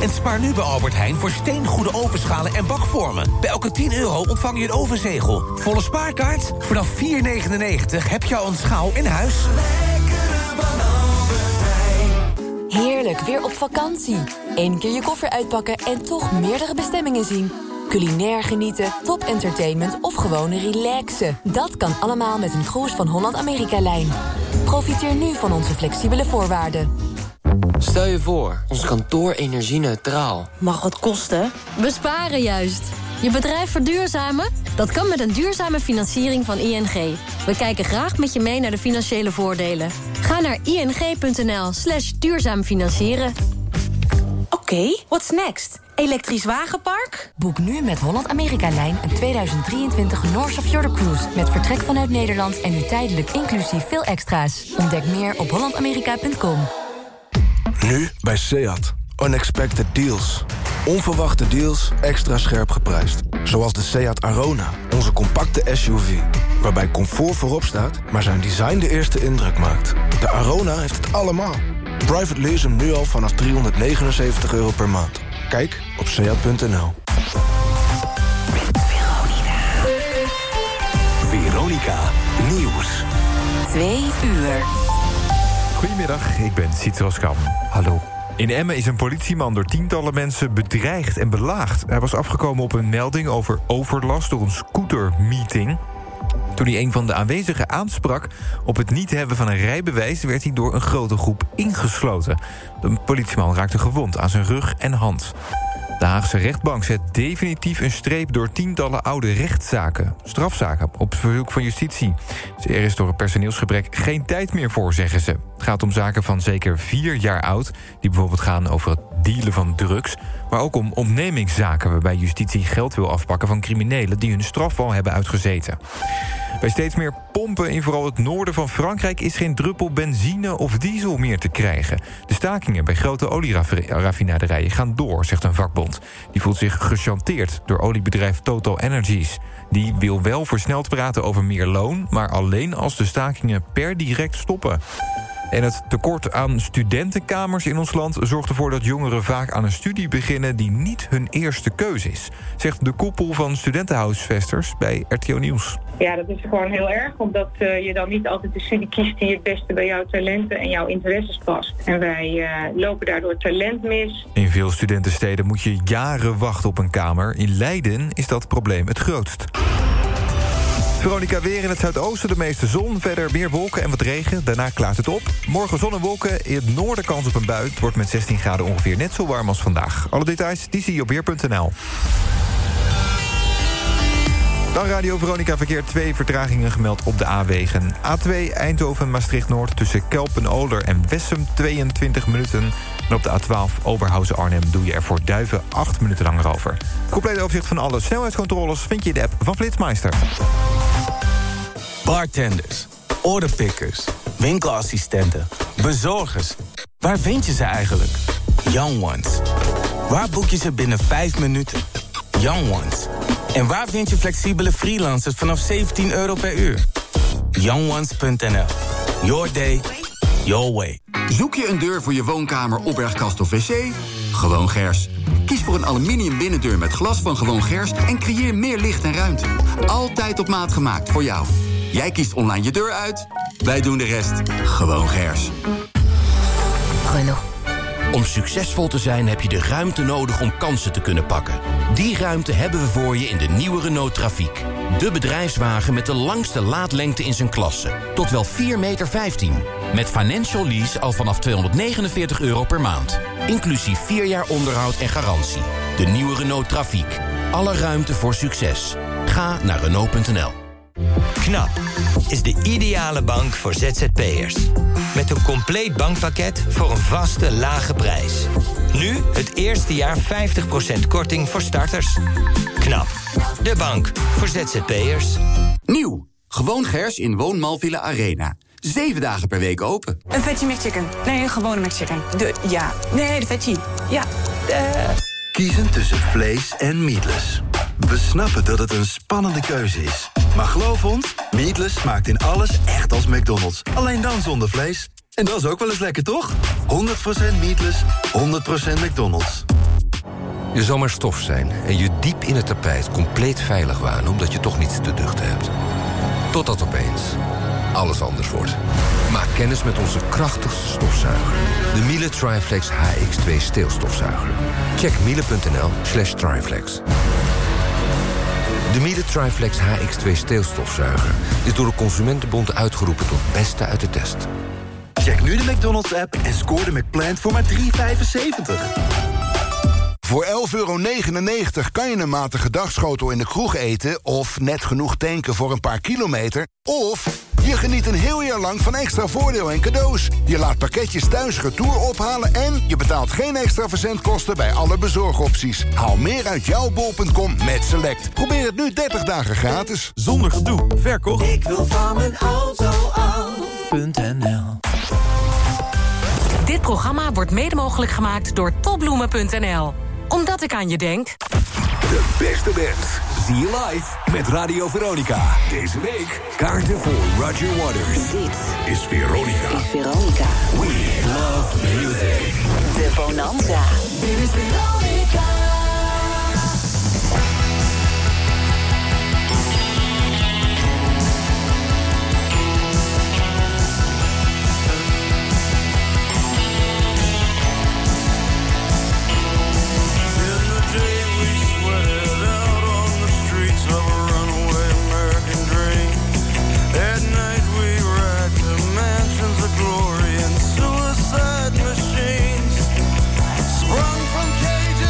En spaar nu bij Albert Heijn voor steengoede ovenschalen en bakvormen. Bij elke €10 ontvang je een ovenzegel. Volle spaarkaart? Vanaf €4,99 heb je al een schaal in huis. Heerlijk, weer op vakantie. Eén keer je koffer uitpakken en toch meerdere bestemmingen zien. Culinair genieten, top-entertainment of gewoon relaxen. Dat kan allemaal met een cruise van Holland-Amerika-lijn. Profiteer nu van onze flexibele voorwaarden. Stel je voor, ons kantoor energie-neutraal. Mag wat kosten? Besparen juist. Je bedrijf verduurzamen? Dat kan met een duurzame financiering van ING. We kijken graag met je mee naar de financiële voordelen. Ga naar ing.nl/duurzaam financieren. Oké, what's next? Elektrisch wagenpark? Boek nu met Holland-Amerika-lijn een 2023 North of Fjord Cruise... met vertrek vanuit Nederland en nu tijdelijk inclusief veel extra's. Ontdek meer op hollandamerika.com. Nu bij Seat. Unexpected deals. Onverwachte deals extra scherp geprijsd. Zoals de Seat Arona, onze compacte SUV. Waarbij comfort voorop staat, maar zijn design de eerste indruk maakt. De Arona heeft het allemaal. Private lease hem nu al vanaf €379 per maand. Kijk op seat.nl. Veronica Nieuws. 2 uur. Goedemiddag, ik ben Citroos Kam. Hallo. In Emmen is een politieman door tientallen mensen bedreigd en belaagd. Hij was afgekomen op een melding over overlast door een scootermeeting. Toen hij een van de aanwezigen aansprak op het niet hebben van een rijbewijs... werd hij door een grote groep ingesloten. De politieman raakte gewond aan zijn rug en hand. De Haagse rechtbank zet definitief een streep door tientallen oude rechtszaken. Strafzaken op verzoek van justitie. Dus er is door het personeelsgebrek geen tijd meer voor, zeggen ze. Het gaat om zaken van zeker 4 jaar oud... die bijvoorbeeld gaan over het dealen van drugs... maar ook om ontnemingszaken waarbij justitie geld wil afpakken... van criminelen die hun straf al hebben uitgezeten. Bij steeds meer pompen in vooral het noorden van Frankrijk... is geen druppel benzine of diesel meer te krijgen. De stakingen bij grote olieraffinaderijen gaan door, zegt een vakbond. Die voelt zich gechanteerd door oliebedrijf Total Energies. Die wil wel versneld praten over meer loon... maar alleen als de stakingen per direct stoppen. En het tekort aan studentenkamers in ons land zorgt ervoor dat jongeren vaak aan een studie beginnen die niet hun eerste keuze is, zegt de koepel van studentenhuisvesters bij RTO Nieuws. Ja, dat is gewoon heel erg, omdat je dan niet altijd de studie kiest die het beste bij jouw talenten en jouw interesses past. En wij lopen daardoor talent mis. In veel studentensteden moet je jaren wachten op een kamer. In Leiden is dat probleem het grootst. Veronica weer in het zuidoosten, de meeste zon. Verder meer wolken en wat regen, daarna klaart het op. Morgen zon en wolken, in het noorden kans op een bui. Het wordt met 16 graden ongeveer net zo warm als vandaag. Alle details die zie je op weer.nl. Dan Radio Veronica verkeer 2 vertragingen gemeld op de A-wegen. A2 Eindhoven-Maastricht-Noord tussen Kelpen-Oler en Wessem 22 minuten. En op de A12 Oberhausen-Arnhem doe je er voor Duiven 8 minuten langer over. Compleet overzicht van alle snelheidscontroles vind je in de app van Flitsmeister. Bartenders, orderpickers, winkelassistenten, bezorgers. Waar vind je ze eigenlijk? Young Ones. Waar boek je ze binnen 5 minuten? Young Ones. En waar vind je flexibele freelancers vanaf €17 per uur? YoungOnes.nl. Your day, your way. Zoek je een deur voor je woonkamer, opbergkast of wc? Gewoon Gers. Kies voor een aluminium binnendeur met glas van Gewoon Gers... en creëer meer licht en ruimte. Altijd op maat gemaakt voor jou. Jij kiest online je deur uit, wij doen de rest. Gewoon Gers. Renault. Om succesvol te zijn heb je de ruimte nodig om kansen te kunnen pakken. Die ruimte hebben we voor je in de nieuwe Renault Trafiek. De bedrijfswagen met de langste laadlengte in zijn klasse. Tot wel 4,15 meter. Met financial lease al vanaf €249 per maand. Inclusief 4 jaar onderhoud en garantie. De nieuwe Renault Trafiek. Alle ruimte voor succes. Ga naar Renault.nl. KNAP is de ideale bank voor ZZP'ers. Met een compleet bankpakket voor een vaste, lage prijs. Nu het eerste jaar 50% korting voor starters. KNAP, de bank voor ZZP'ers. Nieuw, Gewoon Gers in Woonmall Villa Arena. 7 dagen per week open. Een veggie McChicken. Nee, een gewone McChicken. De veggie. Ja, Kiezen tussen vlees en meatless. We snappen dat het een spannende keuze is. Maar geloof ons, meatless smaakt in alles echt als McDonald's. Alleen dan zonder vlees. En dat is ook wel eens lekker, toch? 100% meatless, 100% McDonald's. Je zal maar stof zijn en je diep in het tapijt compleet veilig wanen omdat je toch niets te duchten hebt. Totdat opeens alles anders wordt. Maak kennis met onze krachtigste stofzuiger. De Miele Triflex HX2 steelstofzuiger. Check miele.nl/Triflex. De Miele Triflex HX2 steelstofzuiger is door de Consumentenbond uitgeroepen tot beste uit de test. Check nu de McDonald's-app en scoor de McPlant voor maar $3,75. Voor €11,99 kan je een matige dagschotel in de kroeg eten of net genoeg tanken voor een paar kilometer. Of je geniet een heel jaar lang van extra voordeel en cadeaus. Je laat pakketjes thuis retour ophalen en je betaalt geen extra verzendkosten bij alle bezorgopties. Haal meer uit jouw bol.com met Select. Probeer het nu 30 dagen gratis. Zonder gedoe. Verkocht. Ik wil van mijn auto af.nl. Dit programma wordt mede mogelijk gemaakt door topbloemen.nl. Omdat ik aan je denk. De beste bands zie je live met Radio Veronica. Deze week kaarten voor Roger Waters. Dit is Veronica. We love music. De Bonanza. Dit is Veronica. Glory and suicide machines sprung from cages.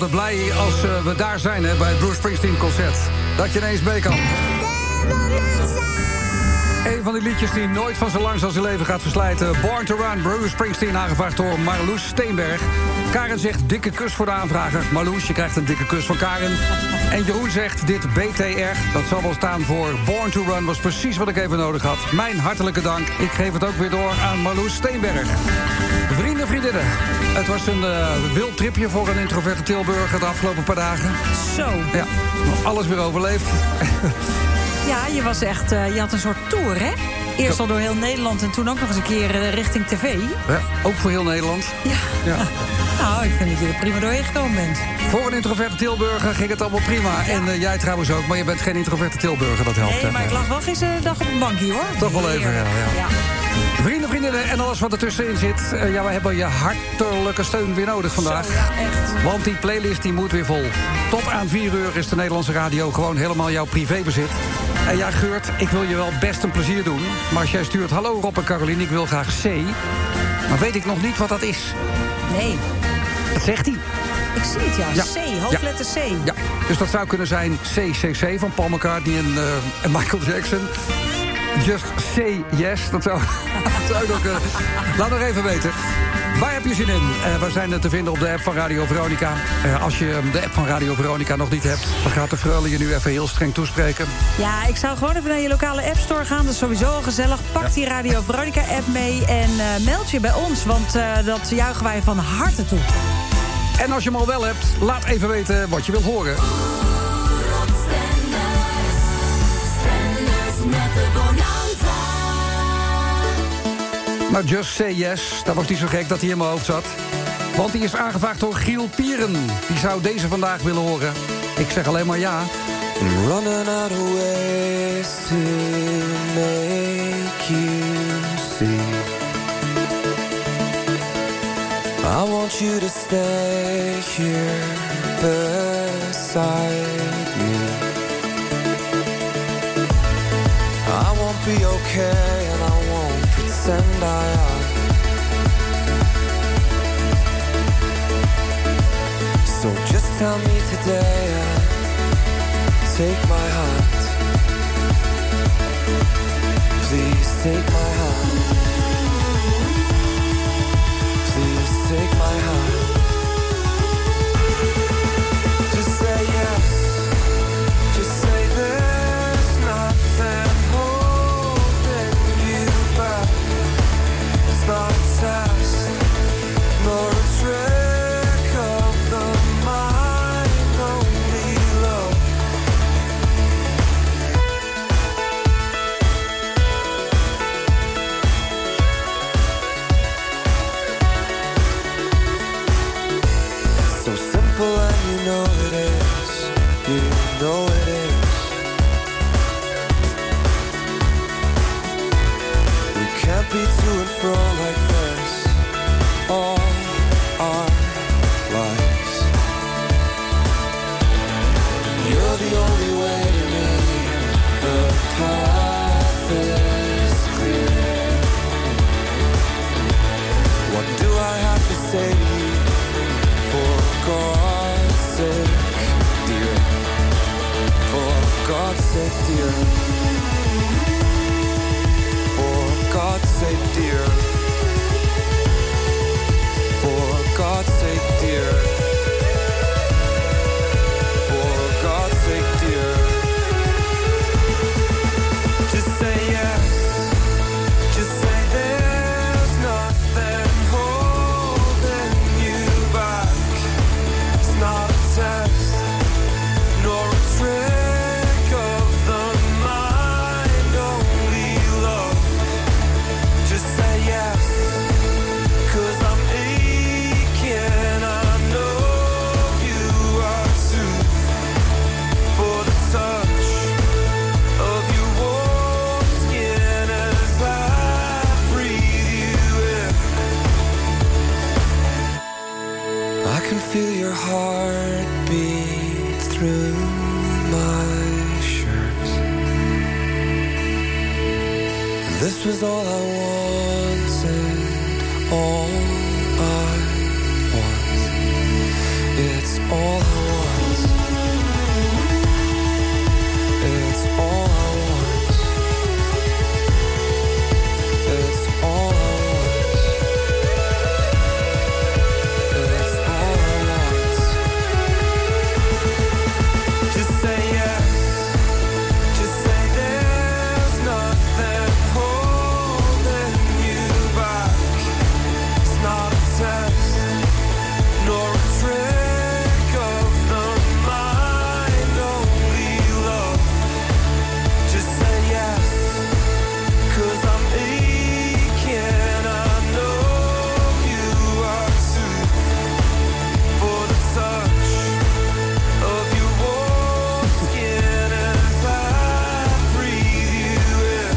altijd blij als we daar zijn, hè, bij het Bruce Springsteen concert. Dat je ineens mee kan. Een van die liedjes die nooit van zo lang als zijn leven gaat verslijten. Born to Run, Bruce Springsteen, aangevraagd door Marloes Steenberg. Karen zegt dikke kus voor de aanvrager. Marloes, je krijgt een dikke kus van Karen. En Jeroen zegt dit BTR, dat zal wel staan voor Born to Run, was precies wat ik even nodig had. Mijn hartelijke dank. Ik geef het ook weer door aan Marloes Steenberg. Vrienden, vriendinnen, het was een wild tripje voor een introverte Tilburger de afgelopen paar dagen. Zo. Ja, alles weer overleefd. Ja, je was echt, je had een soort tour, hè? Eerst al door heel Nederland en toen ook nog eens een keer richting tv. Ja, ook voor heel Nederland. Ja. Nou, ik vind dat je er prima doorheen gekomen bent. Voor een introverte Tilburger ging het allemaal prima. Ja. En jij trouwens ook, maar je bent geen introverte Tilburger, dat helpt. Nee, maar ik lag wel gisteren dag op een bankje, hoor. Toch wel even, ja. Vrienden, vriendinnen en alles wat ertussenin zit. Ja, wij hebben je hartelijke steun weer nodig vandaag. Zo, ja, echt. Want die playlist die moet weer vol. Tot aan 4 uur is de Nederlandse radio gewoon helemaal jouw privébezit. En ja, Geurt, ik wil je wel best een plezier doen. Maar als jij stuurt, hallo Rob en Caroline, ik wil graag C. Maar weet ik nog niet wat dat is. Nee. Dat zegt hij. Ik zie het, ja. C, hoofdletter C. Ja, dus dat zou kunnen zijn CCC van Paul McCartney en Michael Jackson. Just say yes, dat zou ook kunnen. Laat nog even weten. Waar heb je zin in? We zijn te vinden op de app van Radio Veronica. Als je de app van Radio Veronica nog niet hebt, dan gaat de Freule je nu even heel streng toespreken. Ja, ik zou gewoon even naar je lokale App Store gaan. Dat is sowieso al gezellig. Pak die Radio Veronica app mee en meld je bij ons. Want dat juichen wij van harte toe. En als je hem al wel hebt, laat even weten wat je wilt horen. Nou, Just Say Yes, dat was niet zo gek dat hij in mijn hoofd zat. Want die is aangevraagd door Giel Pieren. Die zou deze vandaag willen horen. Ik zeg alleen maar ja. I'm running out of ways to make you see. I want you to stay here beside me. I won't be okay and I won't pretend I am. So just tell me today and take my hand. Please take my hand. Please take my hand. Just say yes. Just say there's nothing holding you back. It's not a test, nor a trick of the mind, only love. It's so simple and you know it is. You know it is. We can't be to and fro like this all our lives. You're the only way to me. The path is clear. What do I have to say to you? For God's sake, dear. For God's sake, dear. For God's sake, dear. For God's sake, dear. For God's sake, dear. Just say yes. Just say there's nothing holding you back. It's not a test, nor a trick of the mind, only love. Just say yes, 'cause I'm aching, I know you are too. For the touch of your warm skin as I breathe you in. I can feel your heartbeat through my shirt. And this was all I wanted, all I want. It's It's all I want. It's all I want. It's all I want. It's all I want. Just say yes. Just say there's nothing holding you back. It's not a test, nor a trick of the mind, only love. Just say yes, 'cause I'm aching. I know you are too. For the touch of your warm skin as I breathe you in.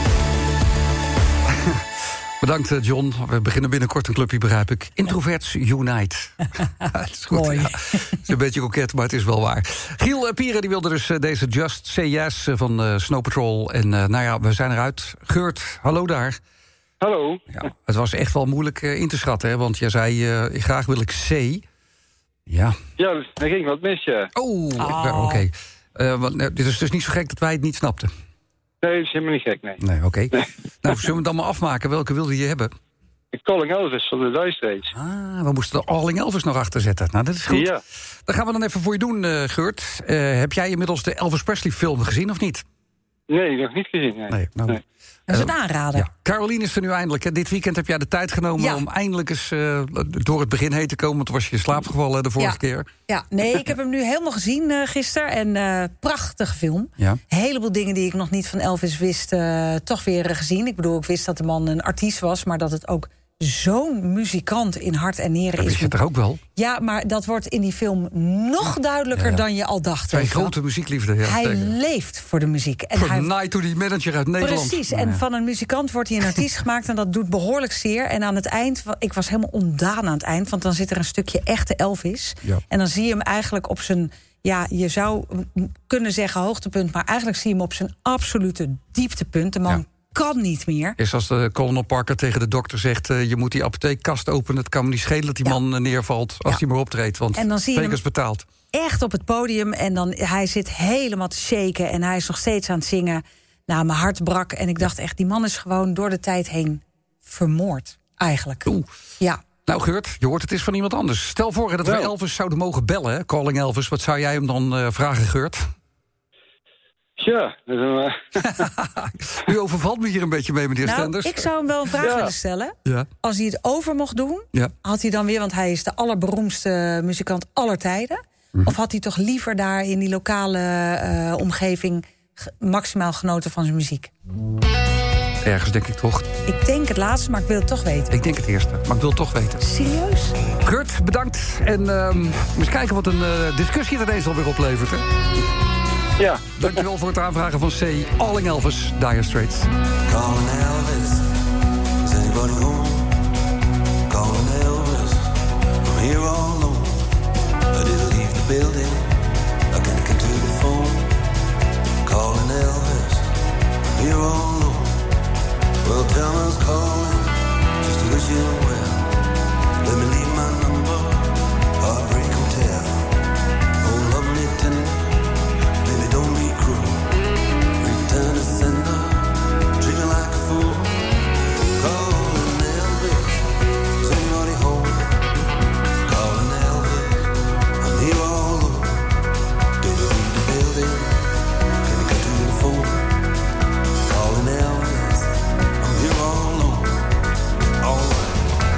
Bedankt, John. We beginnen binnenkort een clubje, begrijp ik. Introverts Unite. Het is goed. Mooi. Ja. Het is een beetje koket, maar het is wel waar. Giel Pieren die wilde dus deze Just Say Yes van Snow Patrol. En nou ja, we zijn eruit. Geurt, hallo daar. Hallo. Ja, het was echt wel moeilijk in te schatten, hè? Want jij zei, graag wil ik C. Ja. Ja, er ging wat mis, ja. Oh. Oké. Dit is dus niet zo gek dat wij het niet snapten. Nee, dat is helemaal niet gek, nee. Nee, oké. Nou, zullen we het dan maar afmaken? Welke wilde je hebben? Calling Elvis van de Dire Straits. Ah, we moesten de Calling Elvis nog achter zetten. Nou, dat is goed. Ja. Dat gaan we dan even voor je doen, Geurt. Heb jij inmiddels de Elvis Presley film gezien of niet? Nee, nog niet gezien. Nee. Nee. Dat is een aanrader. Ja. Caroline is er nu eindelijk. Hè. Dit weekend heb jij de tijd genomen om eindelijk eens door het begin heen te komen. Want toen was je in slaap gevallen de vorige keer. Ja, nee, ik heb hem nu helemaal gezien gisteren. En prachtige film. Ja. Een heleboel dingen die ik nog niet van Elvis wist, toch weer gezien. Ik bedoel, ik wist dat de man een artiest was, maar dat het ook zo'n muzikant in hart en nieren Dat is. wist je toch ook wel? Ja, maar dat wordt in die film nog duidelijker dan je al dacht. Twee grote muziekliefde. Ja, hij leeft voor de muziek. En voor Night die manager uit Nederland. Precies, en van een muzikant wordt hij een artiest gemaakt en dat doet behoorlijk zeer. En aan het eind, ik was helemaal ontdaan aan het eind, want dan zit er een stukje echte Elvis. Ja. En dan zie je hem eigenlijk op zijn, ja, je zou kunnen zeggen hoogtepunt, maar eigenlijk zie je hem op zijn absolute dieptepunt. De man kan niet meer. Is als de Colonel Parker tegen de dokter zegt, je moet die apotheekkast openen. Het kan me niet schelen dat die man neervalt als hij maar optreedt. Want en dan zie je hem betaald. Echt op het podium en dan hij zit helemaal te shaken en hij is nog steeds aan het zingen. Nou, mijn hart brak en ik dacht echt, die man is gewoon door de tijd heen vermoord, eigenlijk. Ja. Nou, Geurt, je hoort het is van iemand anders. Stel voor dat we Elvis zouden mogen bellen, hè? Calling Elvis. Wat zou jij hem dan vragen, Geurt? Ja. U overvalt me hier een beetje mee, meneer Stenders. Ik zou hem wel een vraag willen stellen. Ja. Als hij het over mocht doen, had hij dan weer, want hij is de allerberoemdste muzikant aller tijden. Of had hij toch liever daar in die lokale omgeving maximaal genoten van zijn muziek? Ergens denk ik toch. Ik denk het laatste, maar ik wil het toch weten. Ik denk het eerste, maar ik wil het toch weten. Serieus? Geurt, bedankt. En eens kijken wat een discussie er ineens alweer oplevert, hè? Ja. Dankjewel voor het aanvragen van C. Calling Elvis, Dire Straits. Calling Elvis, is anybody home? Calling Elvis, I'm here all alone. I didn't leave the building, I can't get to the phone. Calling Elvis, I'm here all alone. Well, tell me who's calling, just to wish you well. Let me leave my number, Heartbreak Hotel. Oh, love me tender, baby, don't be cruel. Return to sender, treat me like a fool. Calling Elvis, is anybody home? Calling Elvis, I'm here all alone. Do you leave the building? Can you get to the phone? Calling Elvis, I'm here all alone. All right.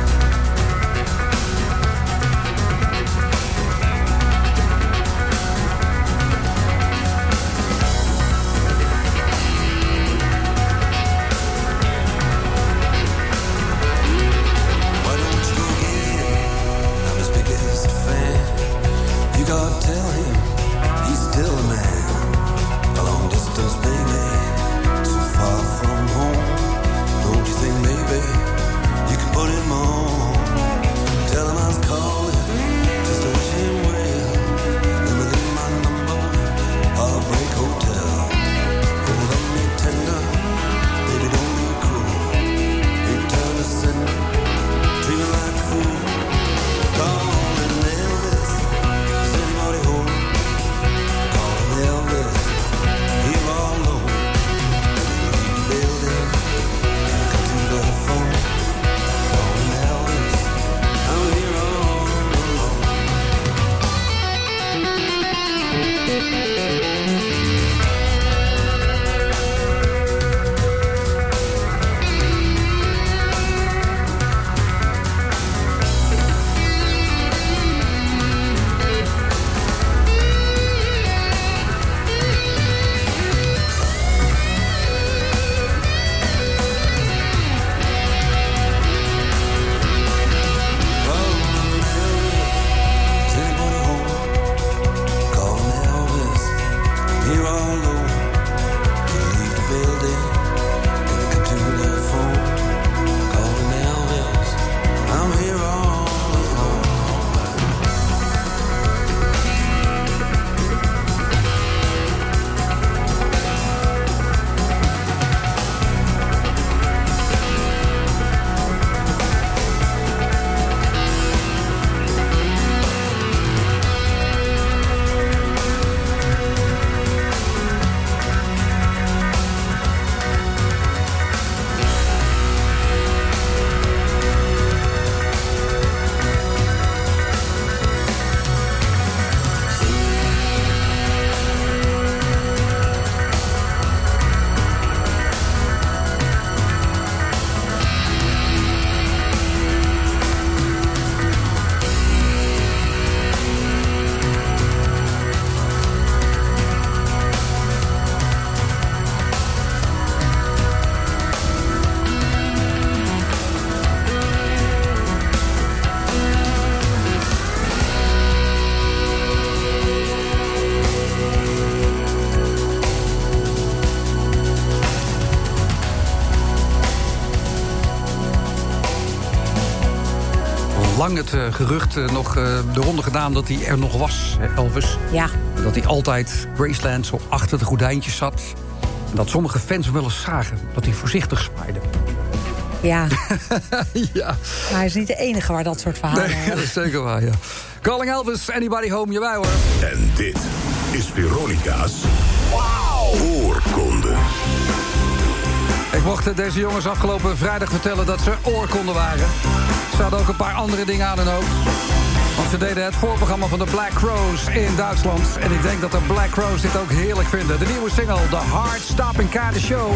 lang het gerucht nog de ronde gedaan dat hij er nog was, Elvis. Ja. Dat hij altijd Graceland zo achter de gordijntjes zat. En dat sommige fans hem wel eens zagen, dat hij voorzichtig zwaaide. Ja. Ja. Maar hij is niet de enige waar dat soort verhalen... Nee, dat is zeker waar, ja. Calling Elvis, anybody home, jawel hoor. En dit is Veronica's oorkonde. Ik mocht deze jongens afgelopen vrijdag vertellen dat ze oorkonden waren. Ze hadden ook een paar andere dingen aan hun hoofd. Want ze deden het voorprogramma van de Black Crowes in Duitsland. En ik denk dat de Black Crowes dit ook heerlijk vinden. De nieuwe single, The Heart Stopping Kind of Show.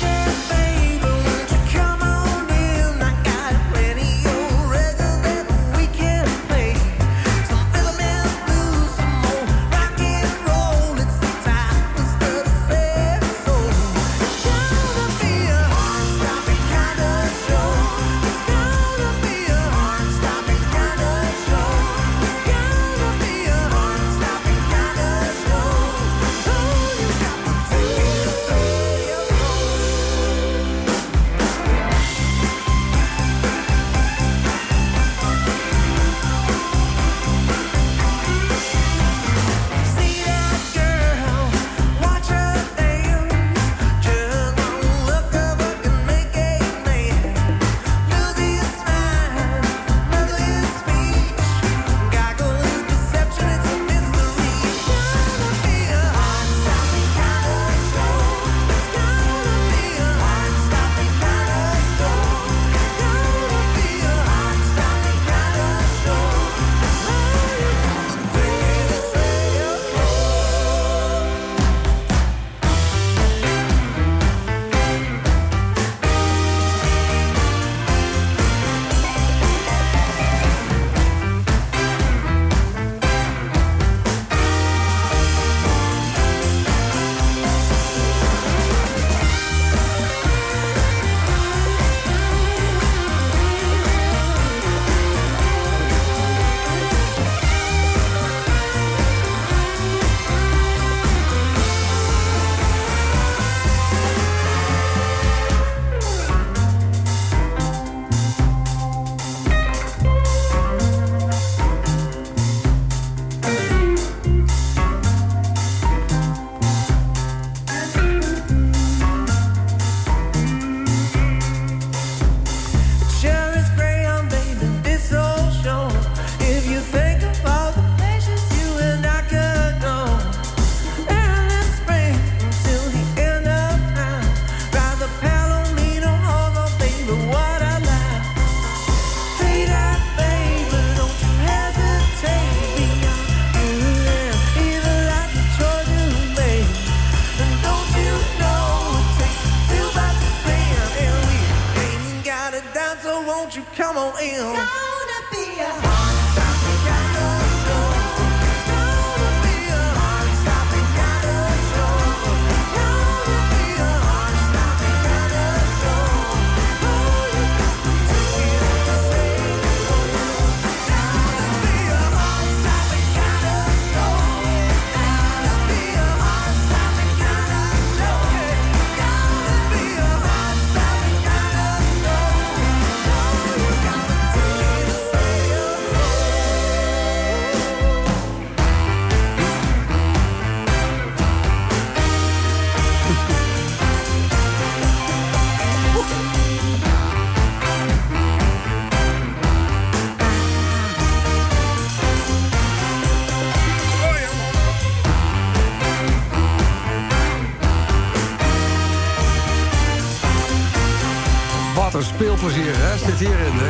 Wat een speelplezier, hè? Zit hierin, hè?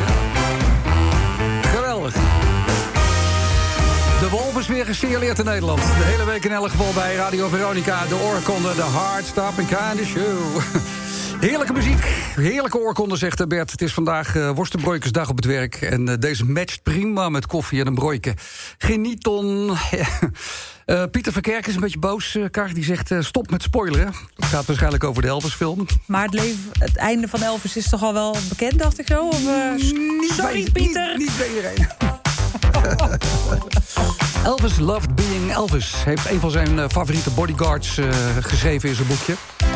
Geweldig. De Wolf is weer gesignaleerd in Nederland. De hele week in elk geval bij Radio Veronica. De oorkonde, de Heart Stopping Kind of Show. Heerlijke muziek, heerlijke oorkonde, zegt Bert. Het is vandaag worstenbroikersdag op het werk. En deze matcht prima met koffie en een broike. Genieton. Pieter Verkerk is een beetje boos, Kar. Die zegt stop met spoileren. Dat gaat waarschijnlijk over de Elvis-film. Maar het einde van Elvis is toch al wel bekend, dacht ik zo? Of, sorry, Pieter. Niet bij iedereen. Elvis Loved Being Elvis heeft een van zijn favoriete bodyguards geschreven in zijn boekje.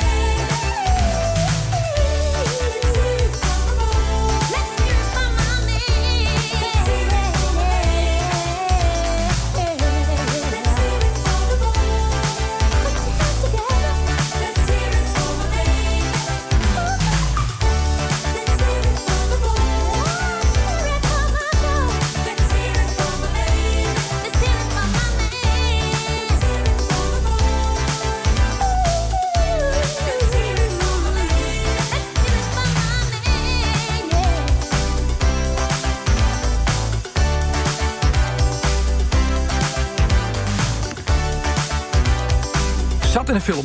Zat in een film.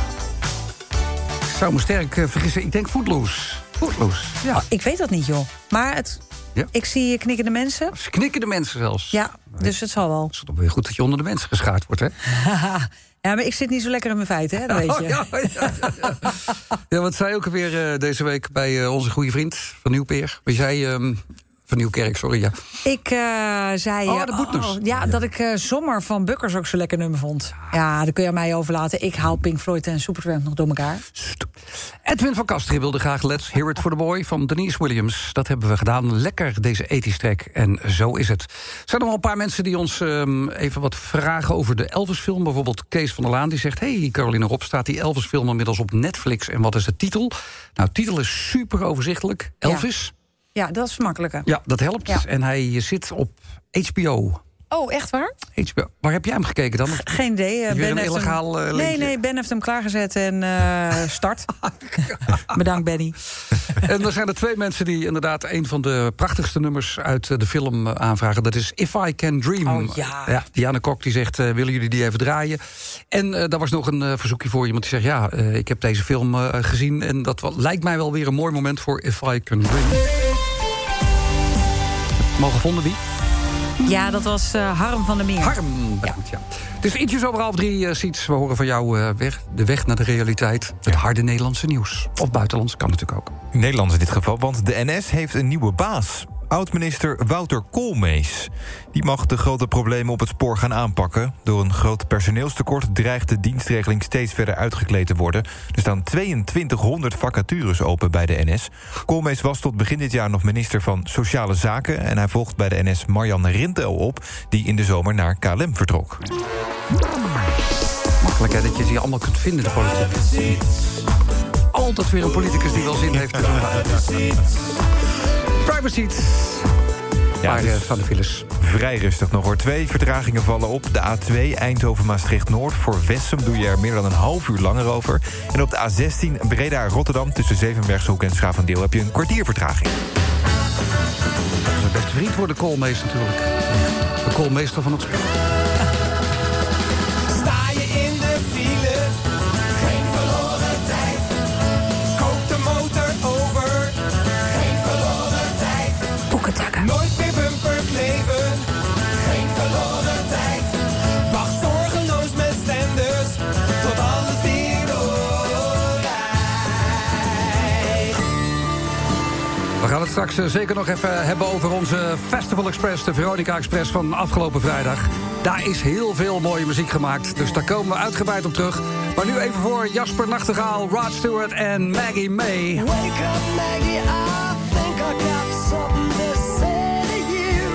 Ik zou me sterk vergissen. Ik denk Footloose. Footloose, ja. Oh, ik weet dat niet, joh. Maar ik zie knikkende mensen. Knikkende mensen zelfs. Ja, dus het zal wel. Het is toch weer goed dat je onder de mensen geschaard wordt, hè? Ja, maar ik zit niet zo lekker in mijn feiten, hè? Dat weet je. Ja, wat zei ook alweer deze week bij onze goede vriend van Nieuwpeer? Wie zei... van Nieuwkerk, sorry, ja. Ik zei... dat ik Zomer van Bukkers ook zo lekker nummer vond. Ja, dat kun je aan mij overlaten. Ik haal Pink Floyd en Supertramp nog door elkaar. Edwin van Kasteren wilde graag Let's Hear It For The Boy van Denise Williams. Dat hebben we gedaan. Lekker, deze 80's track. En zo is het. Er zijn nog wel een paar mensen die ons even wat vragen over de Elvis-film. Bijvoorbeeld Kees van der Laan, die zegt... Hey, Caroline Rob, staat die Elvis-film inmiddels op Netflix? En wat is de titel? Nou, de titel is super overzichtelijk. Elvis... Ja, dat is makkelijker. Ja, dat helpt. Ja. En hij zit op HBO. Oh, echt waar? HBO. Waar heb jij hem gekeken dan? Geen idee. Ben heeft illegaal hem... linkje? Nee, Ben heeft hem klaargezet en start. Bedankt, Benny. En er zijn er 2 mensen die inderdaad een van de prachtigste nummers uit de film aanvragen. Dat is If I Can Dream. Oh, ja. Diana Kok die zegt, willen jullie die even draaien? En daar was nog een verzoekje voor iemand die zegt... ik heb deze film gezien en dat lijkt mij wel weer een mooi moment voor If I Can Dream. Mal gevonden, wie? Ja, dat was Harm van der Meer. Harm, bedankt, ja. Het is ietsjes over 1:30, Siets. We horen van jou de weg naar de realiteit. Het harde Nederlandse nieuws. Of buitenlands, kan natuurlijk ook. Nederlands in dit geval, want de NS heeft een nieuwe baas. Oud-minister Wouter Koolmees. Die mag de grote problemen op het spoor gaan aanpakken. Door een groot personeelstekort dreigt de dienstregeling steeds verder uitgekleed te worden. Er staan 2200 vacatures open bij de NS. Koolmees was tot begin dit jaar nog minister van Sociale Zaken... en hij volgt bij de NS Marjan Rintel op... die in de zomer naar KLM vertrok. Makkelijk hè, dat je ze allemaal kunt vinden, de politiek. Altijd weer een politicus die wel zin heeft. Privacy. Ja, van de files. Vrij rustig nog hoor. 2 vertragingen vallen op. De A2 Eindhoven-Maastricht-Noord. Voor Wessem doe je er meer dan een half uur langer over. En op de A16 Breda-Rotterdam tussen Zevenbergshoek en Schavendeel heb je een kwartier vertraging. Onze beste vriend voor de Koolmees natuurlijk. De Koolmeester van het spel. Sta je in de file, geen verloren tijd. Kook de motor over, geen verloren tijd. Boekentakken. Nooit meer bumper kleven, geen verloren tijd. Wacht zorgeloos met stenders, tot alles weer doorrijdt. We gaan het straks zeker nog even hebben over onze Festival Express, de Veronica Express van afgelopen vrijdag. Daar is heel veel mooie muziek gemaakt, dus daar komen we uitgebreid op terug. Maar nu even voor Jasper Nachtegaal, Rod Stewart en Maggie May. Wake up Maggie, I think I got something to say to you.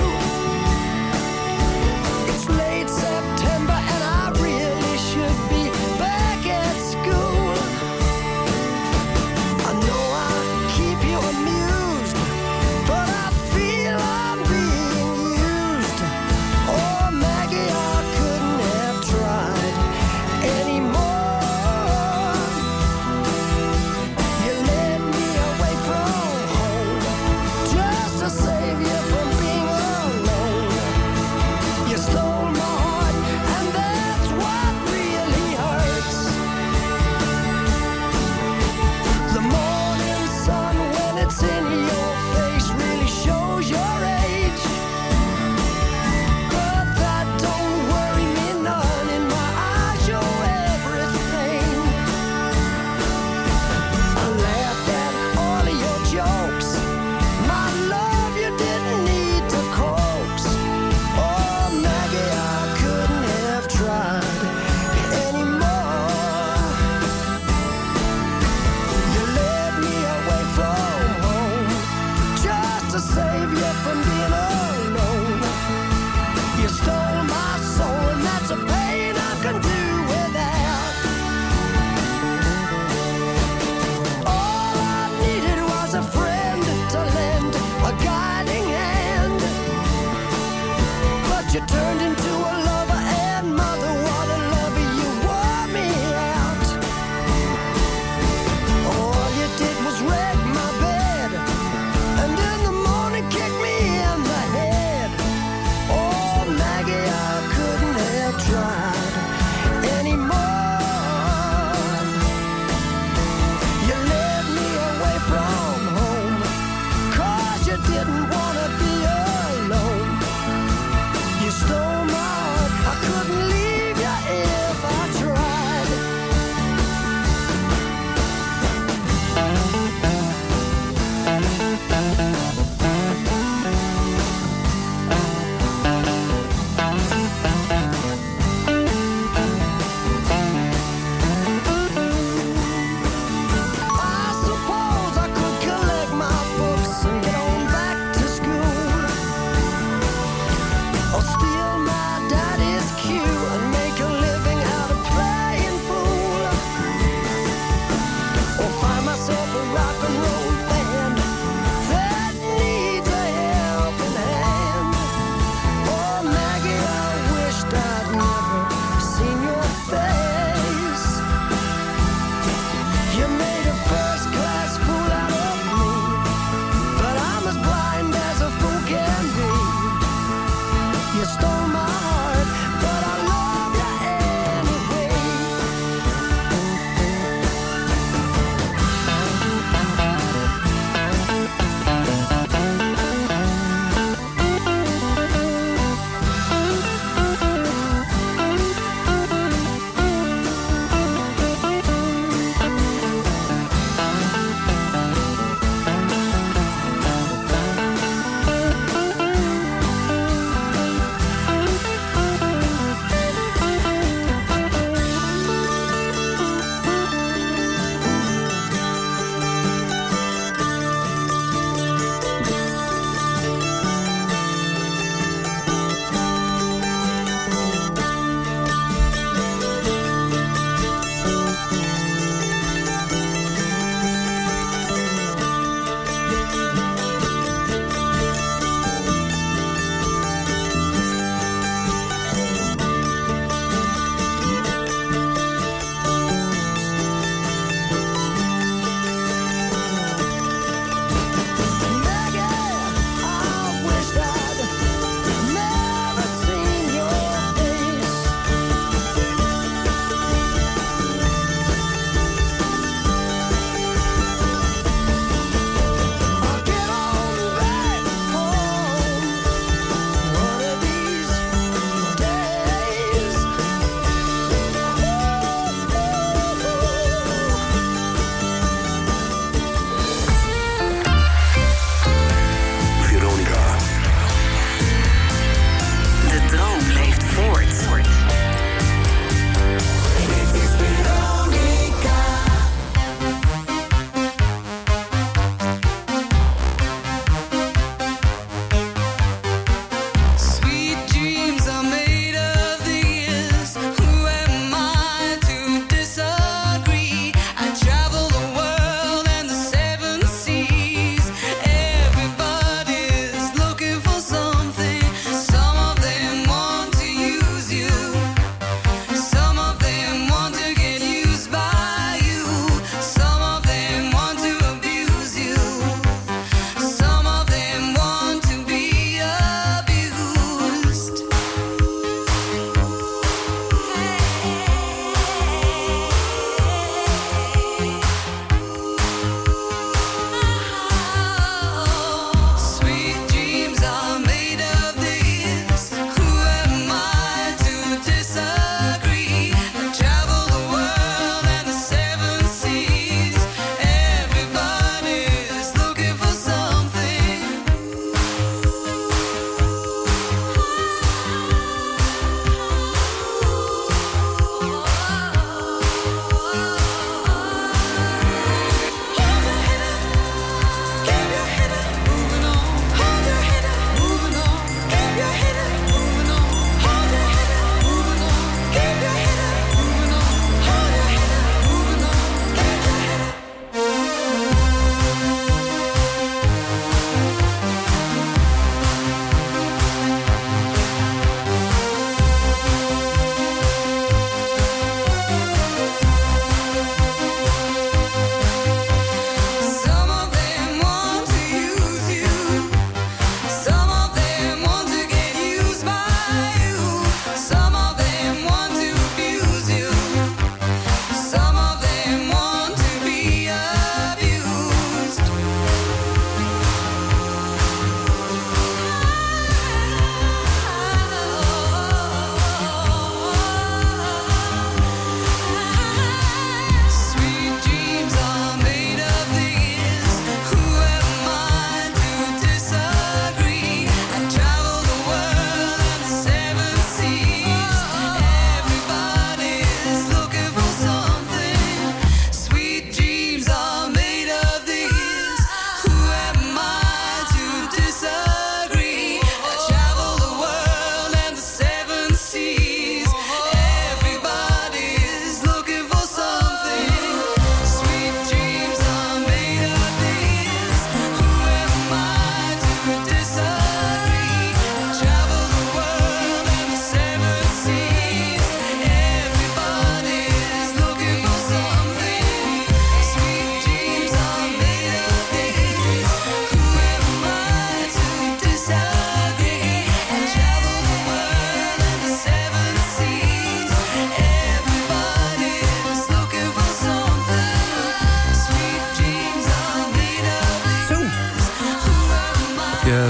It's late September and I really should be back at school. I know I keep you amused, but I feel I'm being used. Oh Maggie, I couldn't have tried anymore. You led me away from home just to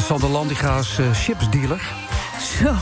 Sander Landiga's chipsdealer. Zo.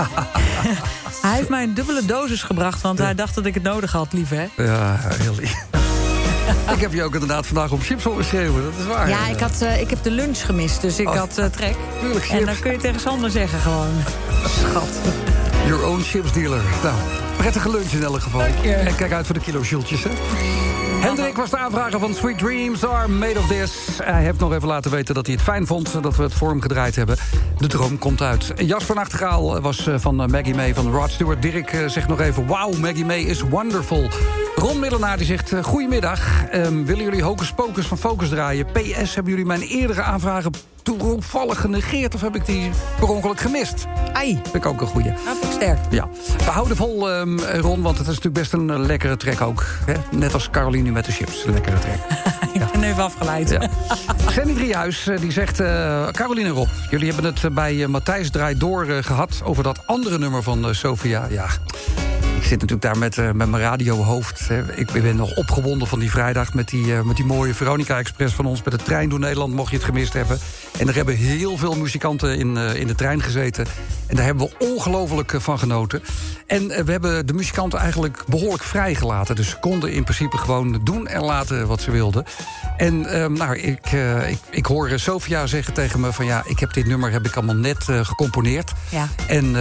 Hij heeft mij een dubbele dosis gebracht, want hij dacht dat ik het nodig had, lief, hè? Ja, heel lief. Ik heb je ook inderdaad vandaag om chips horen schreeuwen, dat is waar. Ja, ik heb de lunch gemist, dus ik had trek. Tuurlijk, chips. En dan kun je tegen Sander zeggen gewoon. Schat. Your own chips dealer. Nou, prettige lunch in elk geval. En kijk uit voor de kiloshieltjes, hè? Hendrik was de aanvrager van Sweet Dreams Are Made of This. Hij heeft nog even laten weten dat hij het fijn vond dat we het voor hem gedraaid hebben. De droom komt uit. Jasper Nachtegaal was van Maggie May van Rod Stewart. Dirk zegt nog even, wauw, Maggie May is wonderful. Ron Millenaar die zegt, goedemiddag. Willen jullie Hocus Pocus van Focus draaien? PS, hebben jullie mijn eerdere aanvragen toevallig genegeerd of heb ik die per ongeluk gemist? Ai. Vind ik ook een goeie. Nou, vind ik sterk. Ja. We houden vol, Ron, want het is natuurlijk best een lekkere track ook. Hè? Net als Caroline met de chips. Een lekkere track. Ik ben even afgeleid. Ja. Sandy Driehuis die zegt, Caroline en Rob, jullie hebben het bij Matthijs Draait Door gehad over dat andere nummer van Sofia. Ja. Ik zit natuurlijk daar met mijn radiohoofd. Ik ben nog opgewonden van die vrijdag met die mooie Veronica Express van ons. Met de trein door Nederland, mocht je het gemist hebben. En er hebben heel veel muzikanten in de trein gezeten. En daar hebben we ongelooflijk van genoten. En we hebben de muzikanten eigenlijk behoorlijk vrijgelaten. Dus ze konden in principe gewoon doen en laten wat ze wilden. En ik hoor Sofia zeggen tegen me van ja, ik heb dit nummer allemaal net gecomponeerd. Ja. En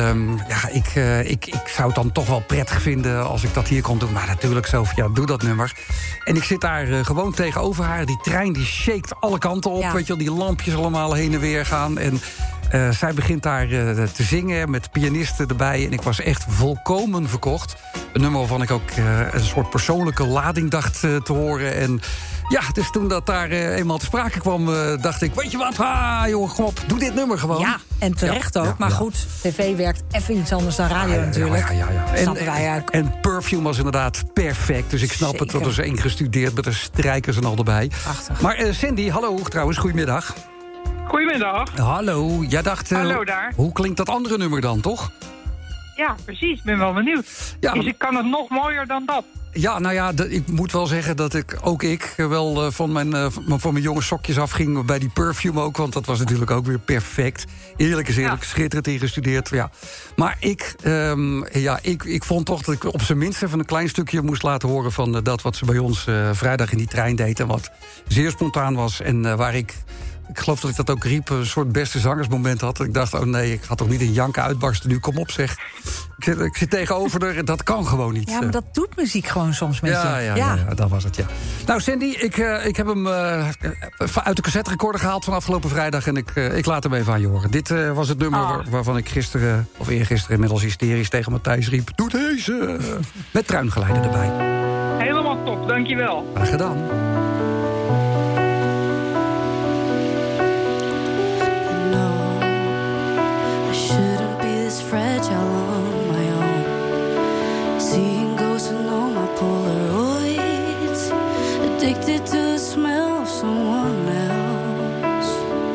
ik zou het dan toch wel prettig vinden als ik dat hier kon doen. Maar natuurlijk, Sofia, doe dat nummer. En ik zit daar gewoon tegenover haar. Die trein die shakt alle kanten op. Ja. Weet je wel, die lampjes allemaal heen en weer gaan. En zij begint daar te zingen met pianisten erbij. En ik was echt volkomen verkocht. Een nummer waarvan ik ook een soort persoonlijke lading dacht te horen. En ja, dus toen dat daar eenmaal te sprake kwam, dacht ik, weet je wat, jongen, kom op, doe dit nummer gewoon. Ja, en terecht ook. Maar goed, tv werkt even iets anders dan radio natuurlijk. Ja. Snappen wij ook. En Perfume was inderdaad perfect. Dus ik snap het, dat is ingestudeerd met de strijkers en al erbij. Prachtig. Maar Cindy, hallo trouwens, goedemiddag. Goedemiddag. Hallo, jij dacht, hallo daar. Hoe klinkt dat andere nummer dan, toch? Ja, precies. Ik ben wel benieuwd. Ja, dus ik kan het nog mooier dan dat. Ja, nou ja, ik moet wel zeggen dat ik wel van mijn jonge sokjes afging bij die Perfume ook. Want dat was natuurlijk ook weer perfect. Eerlijk is eerlijk, schitterend ingestudeerd. Ja. Maar ik vond toch dat ik op zijn minst even een klein stukje moest laten horen van dat wat ze bij ons vrijdag in die trein deed. En wat zeer spontaan was en waar ik geloof dat ik dat ook riep, een soort beste zangersmoment had. Ik dacht, oh nee, ik ga toch niet in janken uitbarsten nu, kom op zeg. Ik zit tegenover haar, dat kan gewoon niet. Ja, maar dat doet muziek gewoon soms met je. Ja, dat was het, ja. Nou, Sandy, ik heb hem uit de cassette recorder gehaald van afgelopen vrijdag en ik laat hem even aan je horen. Dit was het nummer waarvan ik gisteren, of eergisteren inmiddels hysterisch tegen Matthijs riep, doe deze! Met truingeleider erbij. Helemaal top, dankjewel. Graag gedaan. Fragile on my own, seeing ghosts and all my Polaroids, addicted to the smell of someone else.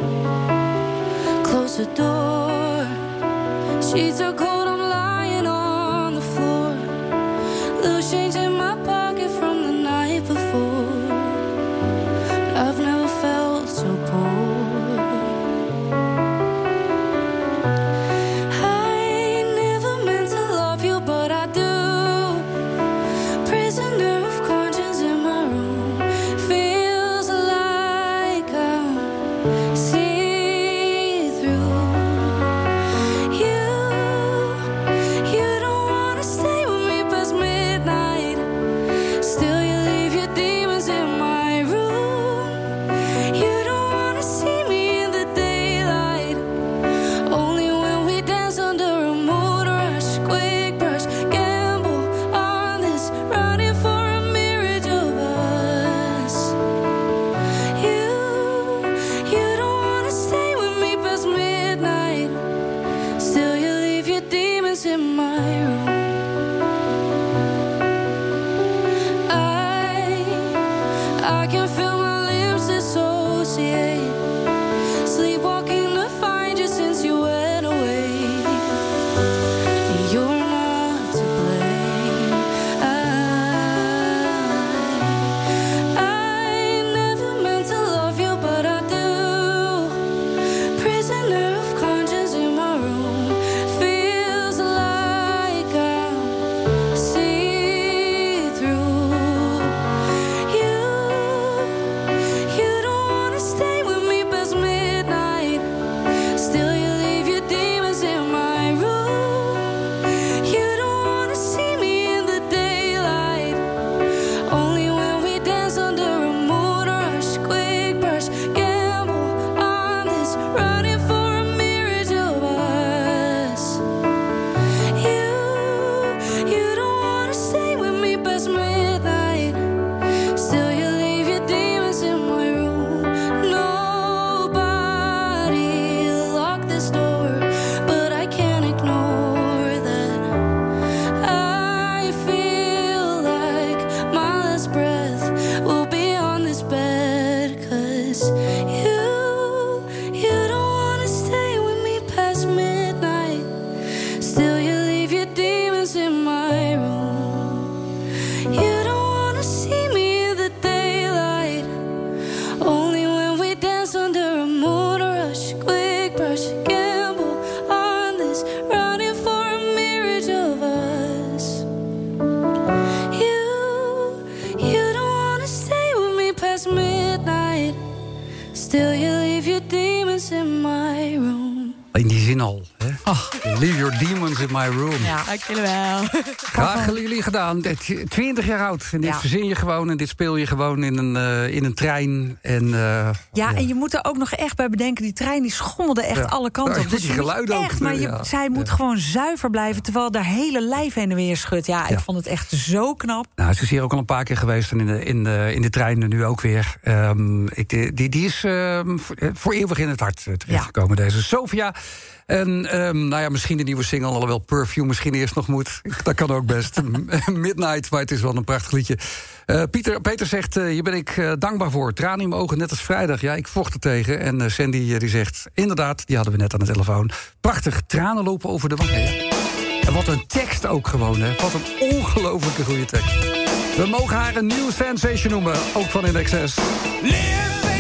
Close the door, sheets are cold, I'm lying on the floor, loose change in my pocket from the night before. I've never felt so poor. Prisoner zin al. Hè? Leave your demons in my room. Ja, dankjewel. Graag hebben jullie gedaan. 20 jaar oud. En dit verzin je gewoon en dit speel je gewoon in een trein. En, en je moet er ook nog echt bij bedenken... die trein die schommelde echt alle kanten op. Dus die geluiden ook. Maar zij moet gewoon zuiver blijven... terwijl haar hele lijf heen en weer schudt. Ja, ik vond het echt zo knap. Nou, ze is hier ook al een paar keer geweest en in de trein nu ook weer. Die is voor eeuwig in het hart terechtgekomen, deze Sophia. En misschien de nieuwe single, alhoewel Perfume misschien eerst nog moet. Dat kan ook best. Midnight, maar het is wel een prachtig liedje. Peter zegt, hier ben ik dankbaar voor. Tranen in mijn ogen, net als vrijdag. Ja, ik vocht er tegen. En Sandy die zegt, inderdaad, die hadden we net aan de telefoon. Prachtig, tranen lopen over de wangen. Ja. En wat een tekst ook gewoon, hè. Wat een ongelofelijke goede tekst. We mogen haar een nieuw sensation noemen, ook van In Excess. Live